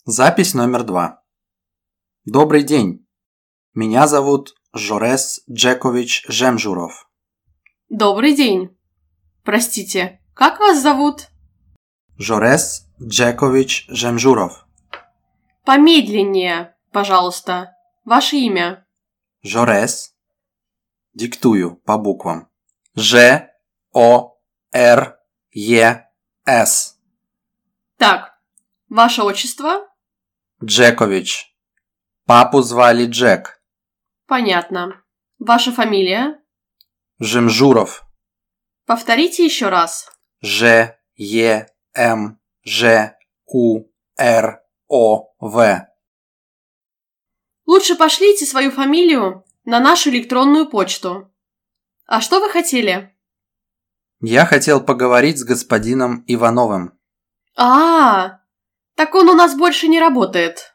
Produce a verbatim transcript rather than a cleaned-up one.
Запись номер два. Добрый день. Меня зовут Жорес Джекович Жемжуров. Добрый день. Простите, как вас зовут? Жорес Джекович Жемжуров. Помедленнее, пожалуйста. Ваше имя? Жорес. Диктую по буквам. Ж, О, Р, Е, С. Так, ваше отчество? Джекович. Папу звали Джек. Понятно. Ваша фамилия? Жемжуров. Повторите еще раз. Ж, Е, М, Ж, У, Р, О, В. Лучше пошлите свою фамилию на нашу электронную почту. А что вы хотели? Я хотел поговорить с господином Ивановым. А, так он у нас больше не работает.